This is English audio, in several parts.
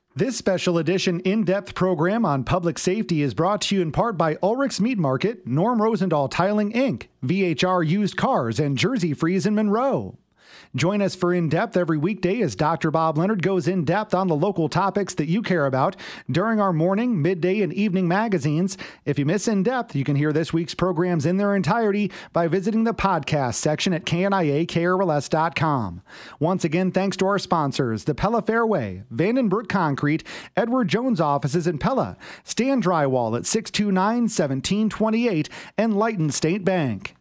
This special edition in-depth program on public safety is brought to you in part by Ulrich's Meat Market, Norm Rosendahl Tiling Inc., VHR Used Cars, and Jersey Freeze in Monroe. Join us for In-Depth every weekday as Dr. Bob Leonard goes in-depth on the local topics that you care about during our morning, midday, and evening magazines. If you miss In-Depth, you can hear this week's programs in their entirety by visiting the podcast section at kniakrls.com. Once again, thanks to our sponsors, the Pella Fairway, Vandenbroek Concrete, Edward Jones Offices in Pella, Stan Drywall at 629-1728, and Lighton State Bank.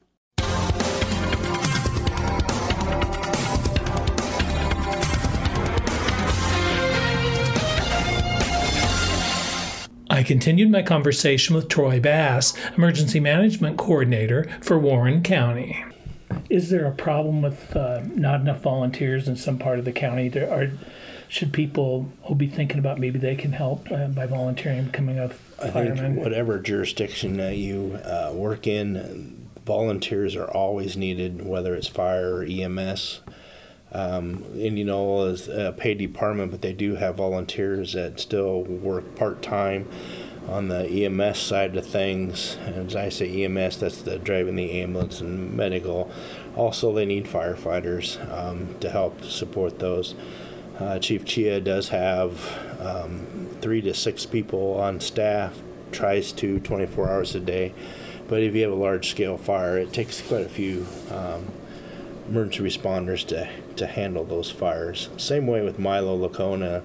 I continued my conversation with Troy Bass, Emergency Management Coordinator for Warren County. Is there a problem with not enough volunteers in some part of the county? Should people be thinking about maybe they can help by volunteering, becoming a fireman? I think whatever jurisdiction that you work in, volunteers are always needed, whether it's fire or EMS. Indianola is a paid department, but they do have volunteers that still work part-time on the EMS side of things. As I say EMS, that's the driving the ambulance and medical. Also, they need firefighters to help support those. Chief Chia does have 3 to 6 people on staff, tries to 24 hours a day. But if you have a large-scale fire, it takes quite a few emergency responders to handle those fires. Same way with Milo, Lacona,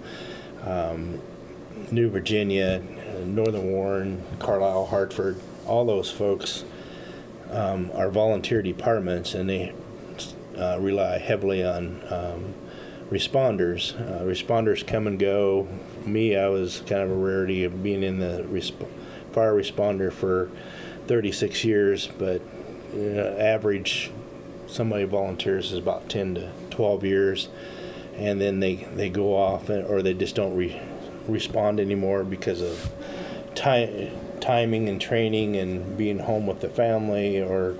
New Virginia, Northern Warren, Carlisle, Hartford. All those folks are volunteer departments, and they rely heavily on responders. Responders come and go. Me, I was kind of a rarity of being in the fire responder for 36 years, but average somebody volunteers is about 10 to 12 years, and then they go off, or they just don't respond anymore because of timing and training and being home with the family, or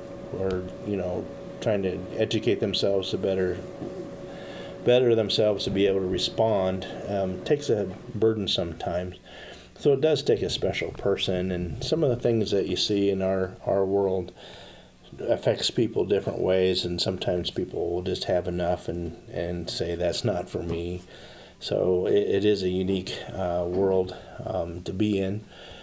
trying to educate themselves to better themselves to be able to respond. Takes a burden sometimes. So it does take a special person, and some of the things that you see in our world affects people different ways, and sometimes people will just have enough and say that's not for me. So it is a unique world to be in.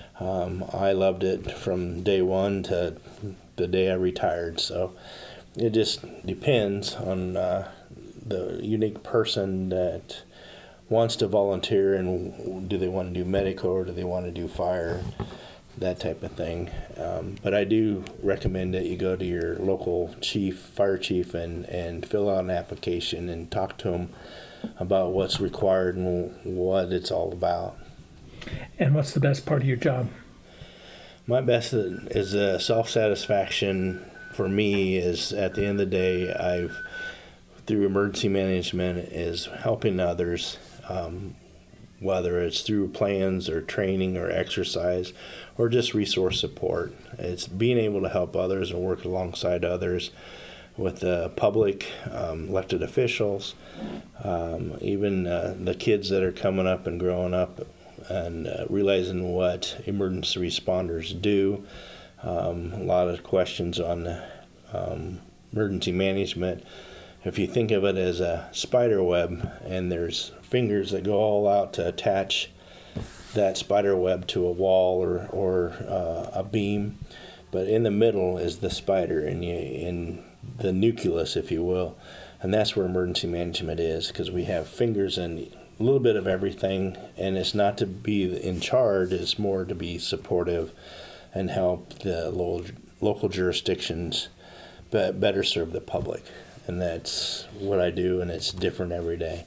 I loved it from day one to the day I retired. So it just depends on the unique person that wants to volunteer, and do they want to do medical or do they want to do fire, that type of thing. But I do recommend that you go to your local fire chief, and fill out an application and talk to them about what's required and what it's all about. And what's the best part of your job? My best is self-satisfaction for me is, at the end of the day, through emergency management, is helping others, whether it's through plans or training or exercise or just resource support. It's being able to help others and work alongside others with the public, elected officials, even the kids that are coming up and growing up and realizing what emergency responders do. A lot of questions on emergency management. If you think of it as a spider web, and there's fingers that go all out to attach that spider web to a wall or a beam, but in the middle is the spider, in the nucleus, if you will, and that's where emergency management is, because we have fingers in a little bit of everything, and it's not to be in charge, it's more to be supportive and help the local jurisdictions better serve the public. And that's what I do, and it's different every day.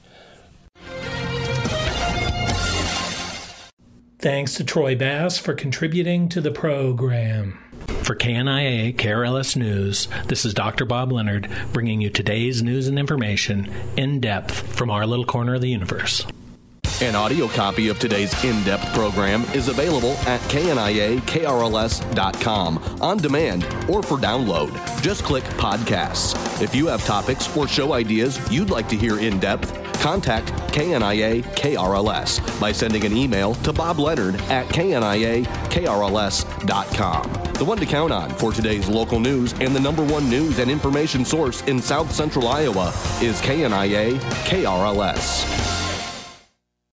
Thanks to Troy Bass for contributing to the program. For KNIA KRLS News, this is Dr. Bob Leonard bringing you today's news and information in depth from our little corner of the universe. An audio copy of today's in-depth program is available at kniakrls.com on demand or for download. Just click podcasts. If you have topics or show ideas you'd like to hear in depth, contact KNIA KRLS by sending an email to Bob Leonard at KNIAKRLS.com. The one to count on for today's local news and the number one news and information source in South Central Iowa is KNIA KRLS.